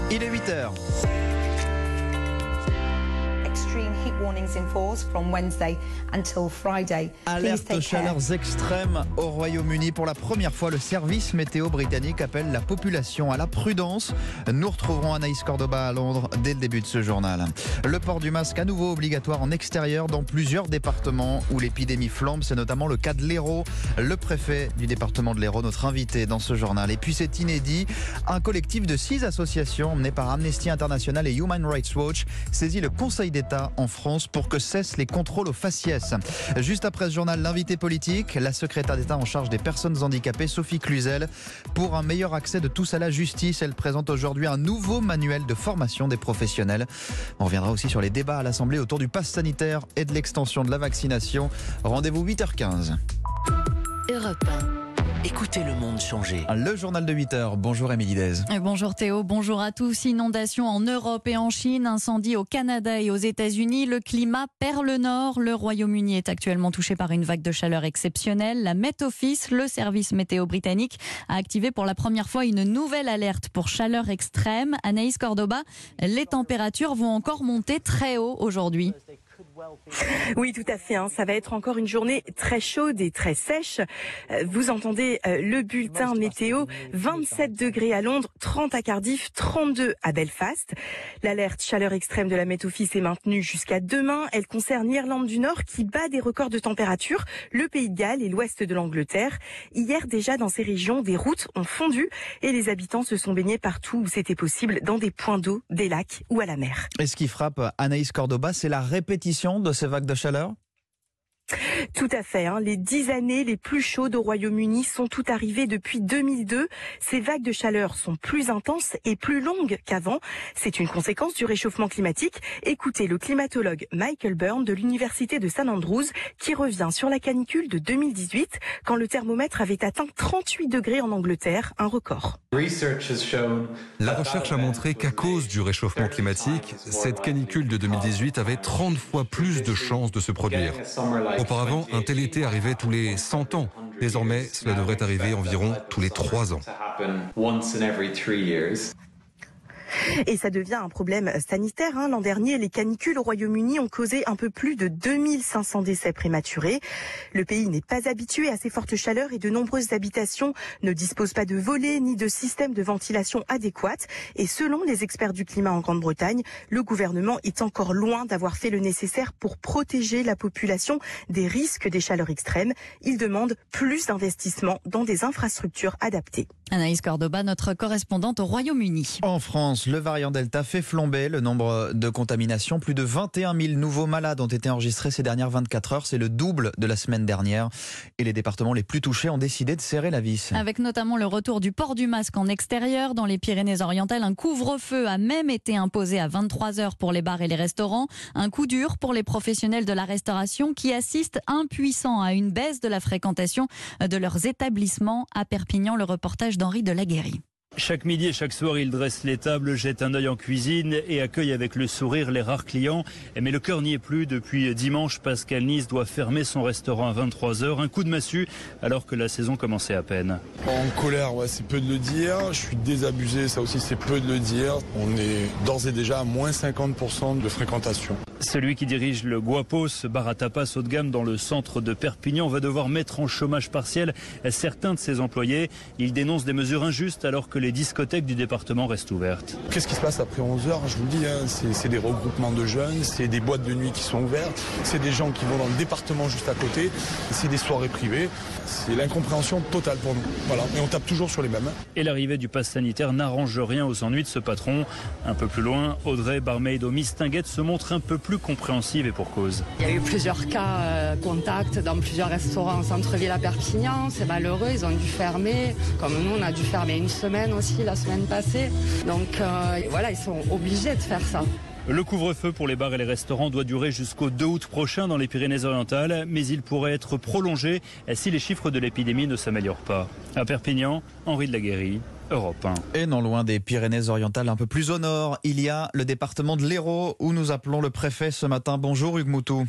Il est 8h. Extreme heat warnings in force from Wednesday until Friday. Alerte chaleurs extrêmes au Royaume-Uni. Pour la première fois, le service météo britannique appelle la population à la prudence. Nous retrouverons Anaïs Cordoba à Londres dès le début de ce journal. Le port du masque à nouveau obligatoire en extérieur dans plusieurs départements où l'épidémie flambe. C'est notamment le cas de l'Hérault. Le préfet du département de l'Hérault, notre invité dans ce journal. Et puis c'est inédit, un collectif de 6 associations menées par Amnesty International et Human Rights Watch saisit le Conseil d'État en France pour que cessent les contrôles aux faciès. Juste après ce journal, l'invité politique, la secrétaire d'État en charge des personnes handicapées, Sophie Cluzel, pour un meilleur accès de tous à la justice. Elle présente aujourd'hui un nouveau manuel de formation des professionnels. On reviendra aussi sur les débats à l'Assemblée autour du pass sanitaire et de l'extension de la vaccination. Rendez-vous 8h15. Europe 1. Écoutez le monde changer. Le journal de 8h. Bonjour Émilie Dez. Bonjour Théo, bonjour à tous. Inondations en Europe et en Chine, incendie au Canada et aux États-Unis. Le climat perd le nord. Le Royaume-Uni est actuellement touché par une vague de chaleur exceptionnelle. La Met Office, le service météo britannique, a activé pour la première fois une nouvelle alerte pour chaleur extrême. Anaïs Cordoba, les températures vont encore monter très haut aujourd'hui. Oui, tout à fait. Ça va être encore une journée très chaude et très sèche. Vous entendez le bulletin météo. 27 degrés à Londres, 30 à Cardiff, 32 à Belfast. L'alerte chaleur extrême de la Met Office est maintenue jusqu'à demain. Elle concerne l'Irlande du Nord qui bat des records de température, le Pays de Galles et l'ouest de l'Angleterre. Hier déjà, dans ces régions, des routes ont fondu et les habitants se sont baignés partout où c'était possible, dans des points d'eau, des lacs ou à la mer. Et ce qui frappe Anaïs Cordoba, c'est la répétition de ces vagues de chaleur ? Tout à fait. Les 10 années les plus chaudes au Royaume-Uni sont toutes arrivées depuis 2002. Ces vagues de chaleur sont plus intenses et plus longues qu'avant. C'est une conséquence du réchauffement climatique. Écoutez le climatologue Michael Byrne de l'Université de St Andrews qui revient sur la canicule de 2018 quand le thermomètre avait atteint 38 degrés en Angleterre, un record. La recherche a montré qu'à cause du réchauffement climatique, cette canicule de 2018 avait 30 fois plus de chances de se produire. Auparavant, un tel été arrivait tous les 100 ans. Désormais, cela devrait arriver environ tous les 3 ans. Et ça devient un problème sanitaire. L'an dernier, les canicules au Royaume-Uni ont causé un peu plus de 2500 décès prématurés. Le pays n'est pas habitué à ces fortes chaleurs et de nombreuses habitations ne disposent pas de volets ni de système de ventilation adéquat. Et selon les experts du climat en Grande-Bretagne, le gouvernement est encore loin d'avoir fait le nécessaire pour protéger la population des risques des chaleurs extrêmes. Il demande plus d'investissements dans des infrastructures adaptées. Anaïs Cordoba, notre correspondante au Royaume-Uni. En France, le variant Delta fait flamber le nombre de contaminations. Plus de 21 000 nouveaux malades ont été enregistrés ces dernières 24 heures. C'est le double de la semaine dernière. Et les départements les plus touchés ont décidé de serrer la vis. Avec notamment le retour du port du masque en extérieur. Dans les Pyrénées-Orientales, un couvre-feu a même été imposé à 23 heures pour les bars et les restaurants. Un coup dur pour les professionnels de la restauration qui assistent impuissants à une baisse de la fréquentation de leurs établissements. À Perpignan, le reportage d'Henri Delaguérie. Chaque midi et chaque soir, il dresse les tables, jette un œil en cuisine et accueille avec le sourire les rares clients. Mais le cœur n'y est plus. Depuis dimanche, Pascal Nice doit fermer son restaurant à 23h. Un coup de massue alors que la saison commençait à peine. En colère, c'est peu de le dire. Je suis désabusé, ça aussi c'est peu de le dire. On est d'ores et déjà à moins 50% de fréquentation. Celui qui dirige le Guapos, bar à tapas haut de gamme dans le centre de Perpignan, va devoir mettre en chômage partiel certains de ses employés. Il dénonce des mesures injustes alors que les discothèques du département restent ouvertes. Qu'est-ce qui se passe après 11h? Je vous le dis, c'est des regroupements de jeunes, c'est des boîtes de nuit qui sont ouvertes, c'est des gens qui vont dans le département juste à côté, c'est des soirées privées. C'est l'incompréhension totale pour nous. Voilà. Et on tape toujours sur les mêmes. Et l'arrivée du pass sanitaire n'arrange rien aux ennuis de ce patron. Un peu plus loin, Audrey, barmaid au Mistinguett, se montre un peu plus compréhensive et pour cause. Il y a eu plusieurs cas contacts dans plusieurs restaurants en centre-ville à Perpignan. C'est malheureux, ils ont dû fermer. Comme nous, on a dû fermer une semaine aussi la semaine passée. Donc voilà, ils sont obligés de faire ça. Le couvre-feu pour les bars et les restaurants doit durer jusqu'au 2 août prochain dans les Pyrénées-Orientales, mais il pourrait être prolongé si les chiffres de l'épidémie ne s'améliorent pas. À Perpignan, Henri Delaguérie, Europe 1. Et non loin des Pyrénées-Orientales, un peu plus au nord, il y a le département de l'Hérault où nous appelons le préfet ce matin. Bonjour Hugues Moutou.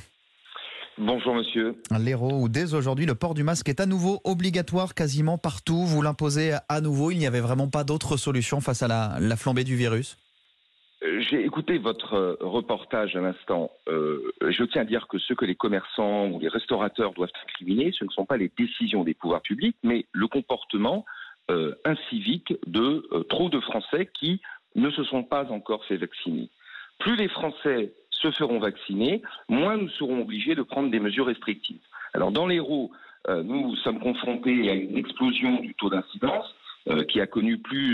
Bonjour monsieur. L'Hérault où dès aujourd'hui le port du masque est à nouveau obligatoire quasiment partout. Vous l'imposez à nouveau, il n'y avait vraiment pas d'autre solution face à la flambée du virus ? J'ai écouté votre reportage à l'instant. Je tiens à dire que ce que les commerçants ou les restaurateurs doivent incriminer, ce ne sont pas les décisions des pouvoirs publics, mais le comportement incivique de trop de Français qui ne se sont pas encore fait vacciner. Plus les Français se feront vacciner, moins nous serons obligés de prendre des mesures restrictives. Alors dans l'Hérault, nous sommes confrontés à une explosion du taux d'incidence qui a connu plus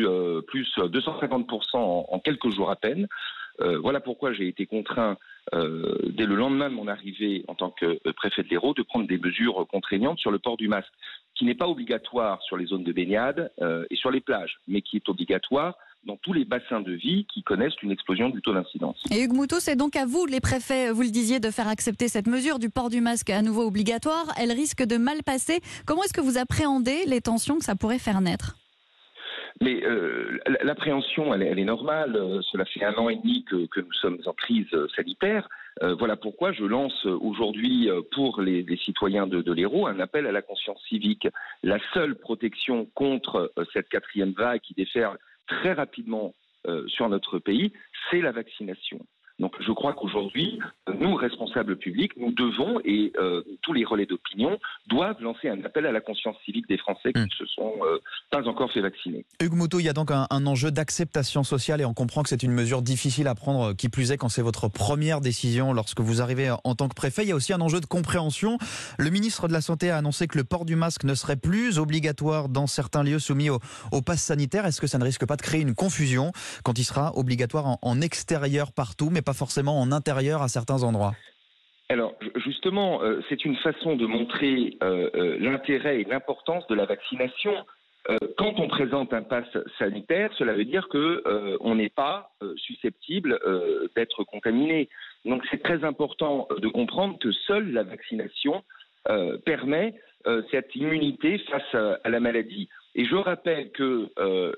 250% en quelques jours à peine. Voilà pourquoi j'ai été contraint, dès le lendemain de mon arrivée en tant que préfet de l'Hérault, de prendre des mesures contraignantes sur le port du masque, qui n'est pas obligatoire sur les zones de baignade et sur les plages, mais qui est obligatoire dans tous les bassins de vie qui connaissent une explosion du taux d'incidence. Et Hugues Moutou, c'est donc à vous, les préfets, vous le disiez, de faire accepter cette mesure du port du masque à nouveau obligatoire. Elle risque de mal passer. Comment est-ce que vous appréhendez les tensions que ça pourrait faire naître ? Mais l'appréhension, elle est normale. Cela fait 1 an et demi que nous sommes en crise sanitaire. Voilà pourquoi je lance aujourd'hui pour les citoyens de l'Hérault un appel à la conscience civique. La seule protection contre cette 4e vague qui déferle très rapidement sur notre pays, c'est la vaccination. Donc je crois qu'aujourd'hui, nous, responsables publics, nous devons, et tous les relais d'opinion, doivent lancer un appel à la conscience civique des Français qui ne se sont pas encore fait vacciner. Hugues Moutou, il y a donc un enjeu d'acceptation sociale et on comprend que c'est une mesure difficile à prendre, qui plus est quand c'est votre première décision lorsque vous arrivez en tant que préfet. Il y a aussi un enjeu de compréhension. Le ministre de la Santé a annoncé que le port du masque ne serait plus obligatoire dans certains lieux soumis au pass sanitaire. Est-ce que ça ne risque pas de créer une confusion quand il sera obligatoire en extérieur partout, mais pas forcément en intérieur à certains endroits? Alors justement, c'est une façon de montrer l'intérêt et l'importance de la vaccination. Quand on présente un pass sanitaire, cela veut dire qu'on n'est pas susceptible d'être contaminé. Donc c'est très important de comprendre que seule la vaccination permet cette immunité face à la maladie. Et je rappelle que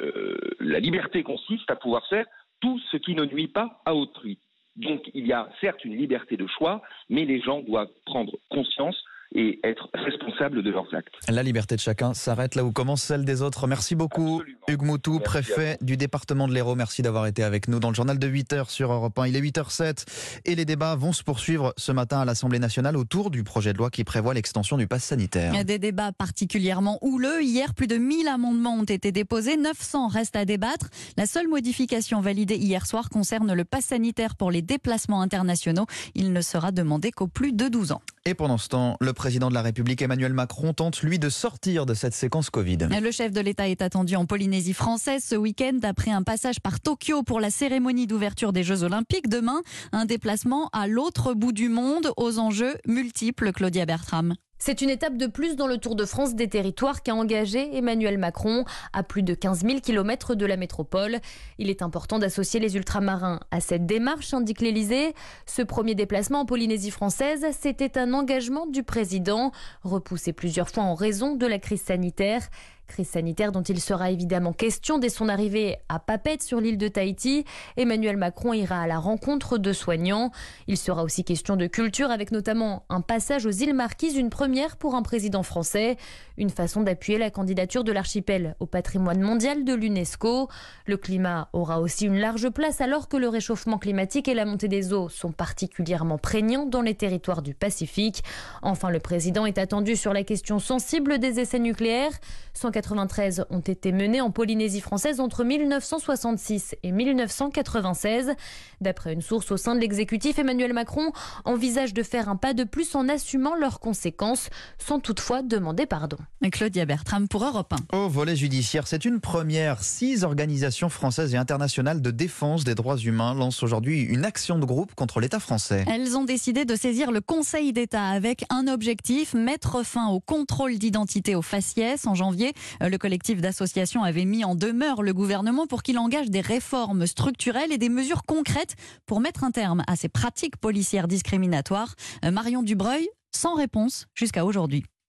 la liberté consiste à pouvoir faire tout ce qui ne nuit pas à autrui. Donc il y a certes une liberté de choix, mais les gens doivent prendre conscience et être responsables de leurs actes. La liberté de chacun s'arrête là où commence celle des autres. Merci beaucoup. Absolument. Hugues Moutou, préfet du département de l'Hérault. Merci d'avoir été avec nous dans le journal de 8h sur Europe 1. Il est 8h07 et les débats vont se poursuivre ce matin à l'Assemblée nationale autour du projet de loi qui prévoit l'extension du pass sanitaire. Des débats particulièrement houleux. Hier, plus de 1000 amendements ont été déposés. 900 restent à débattre. La seule modification validée hier soir concerne le pass sanitaire pour les déplacements internationaux. Il ne sera demandé qu'aux plus de 12 ans. Et pendant ce temps, le président de la République Emmanuel Macron tente, lui, de sortir de cette séquence Covid. Le chef de l'État est attendu en Polynésie française ce week-end après un passage par Tokyo pour la cérémonie d'ouverture des Jeux Olympiques. Demain, un déplacement à l'autre bout du monde aux enjeux multiples. Claudia Bertram. C'est une étape de plus dans le Tour de France des territoires qu'a engagé Emmanuel Macron à plus de 15 000 km de la métropole. Il est important d'associer les ultramarins à cette démarche, indique l'Élysée. Ce premier déplacement en Polynésie française, c'était un engagement du président, repoussé plusieurs fois en raison de la crise sanitaire. Crise sanitaire dont il sera évidemment question dès son arrivée à Papeete sur l'île de Tahiti. Emmanuel Macron ira à la rencontre de soignants. Il sera aussi question de culture avec notamment un passage aux îles Marquises, une première pour un président français. Une façon d'appuyer la candidature de l'archipel au patrimoine mondial de l'UNESCO. Le climat aura aussi une large place alors que le réchauffement climatique et la montée des eaux sont particulièrement prégnants dans les territoires du Pacifique. Enfin, le président est attendu sur la question sensible des essais nucléaires. 193 ont été menés en Polynésie française entre 1966 et 1996. D'après une source au sein de l'exécutif, Emmanuel Macron envisage de faire un pas de plus en assumant leurs conséquences, sans toutefois demander pardon. Claudia Bertram pour Europe 1. Au volet judiciaire, c'est une première. 6 organisations françaises et internationales de défense des droits humains lancent aujourd'hui une action de groupe contre l'État français. Elles ont décidé de saisir le Conseil d'État avec un objectif, mettre fin au contrôle d'identité au faciès. En janvier, le collectif d'associations avait mis en demeure le gouvernement pour qu'il engage des réformes structurelles et des mesures concrètes pour mettre un terme à ces pratiques policières discriminatoires. Marion Dubreuil, sans réponse jusqu'à aujourd'hui.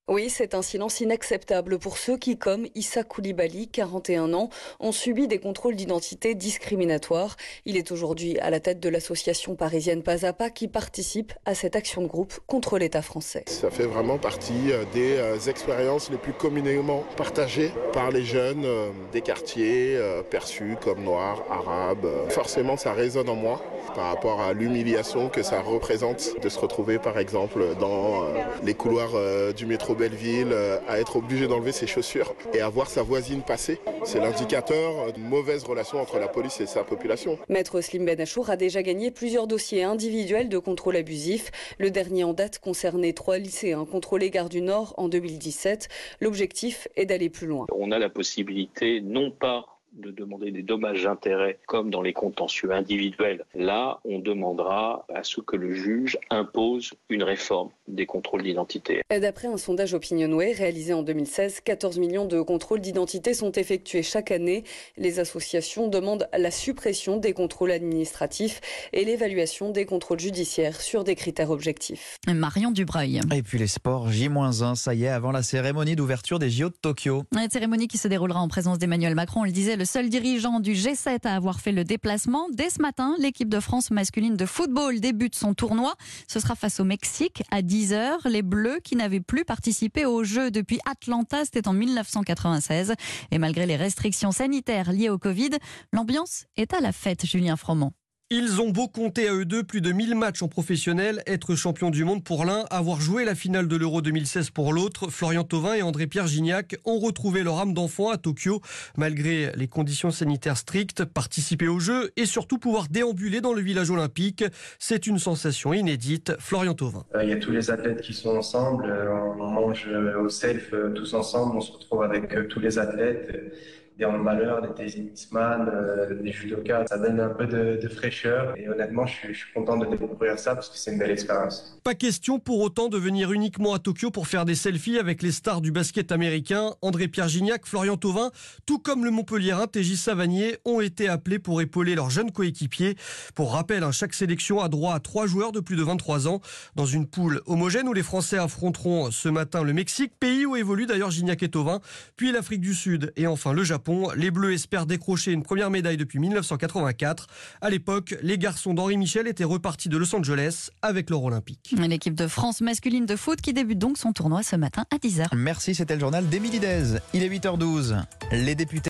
Oui, c'est un silence inacceptable pour ceux qui, comme Issa Koulibaly, 41 ans, ont subi des contrôles d'identité discriminatoires. Il est aujourd'hui à la tête de l'association parisienne Pas à Pas qui participe à cette action de groupe contre l'État français. Ça fait vraiment partie des expériences les plus communément partagées par les jeunes des quartiers perçus comme noirs, arabes. Forcément, ça résonne en moi par rapport à l'humiliation que ça représente de se retrouver par exemple dans les couloirs du métro Belleville, à être obligé d'enlever ses chaussures et à voir sa voisine passer. C'est l'indicateur d'une mauvaise relation entre la police et sa population. Maître Slim Benachour a déjà gagné plusieurs dossiers individuels de contrôle abusif. Le dernier en date concernait 3 lycéens contrôlés Gare du Nord en 2017. L'objectif est d'aller plus loin. On a la possibilité non pas de demander des dommages-intérêts comme dans les contentieux individuels. Là, on demandera à ce que le juge impose une réforme des contrôles d'identité. D'après un sondage Opinionway réalisé en 2016, 14 millions de contrôles d'identité sont effectués chaque année. Les associations demandent la suppression des contrôles administratifs et l'évaluation des contrôles judiciaires sur des critères objectifs. Marion Dubreuil. Et puis les sports, J-1, ça y est, avant la cérémonie d'ouverture des JO de Tokyo. Une cérémonie qui se déroulera en présence d'Emmanuel Macron, on le disait, le seul dirigeant du G7 à avoir fait le déplacement. Dès ce matin, l'équipe de France masculine de football débute son tournoi. Ce sera face au Mexique à 10h. Les Bleus qui n'avaient plus participé aux Jeux depuis Atlanta, c'était en 1996. Et malgré les restrictions sanitaires liées au Covid, l'ambiance est à la fête, Julien Froment. Ils ont beau compter à eux deux plus de 1000 matchs en professionnel, être champion du monde pour l'un, avoir joué la finale de l'Euro 2016 pour l'autre, Florian Thauvin et André-Pierre Gignac ont retrouvé leur âme d'enfant à Tokyo, malgré les conditions sanitaires strictes, participer aux Jeux et surtout pouvoir déambuler dans le village olympique. C'est une sensation inédite. Florian Thauvin. Il y a tous les athlètes qui sont ensemble, on mange au self tous ensemble, on se retrouve avec tous les athlètes. Des handballeurs, des tennisman, des judokas. Ça donne un peu de fraîcheur et honnêtement, je suis content de découvrir ça parce que c'est une belle expérience. Pas question pour autant de venir uniquement à Tokyo pour faire des selfies avec les stars du basket américain. André-Pierre Gignac, Florian Thauvin, tout comme le Montpelliérain T.J. Savanier, ont été appelés pour épauler leurs jeunes coéquipiers. Pour rappel, chaque sélection a droit à 3 joueurs de plus de 23 ans dans une poule homogène où les Français affronteront ce matin le Mexique, pays où évoluent d'ailleurs Gignac et Thauvin, puis l'Afrique du Sud et enfin le Japon. Les Bleus espèrent décrocher une première médaille depuis 1984. À l'époque, les garçons d'Henri Michel étaient repartis de Los Angeles avec l'or olympique. L'équipe de France masculine de foot qui débute donc son tournoi ce matin à 10h. Merci, c'était le journal d'Émilie Dez. Il est 8h12. Les députés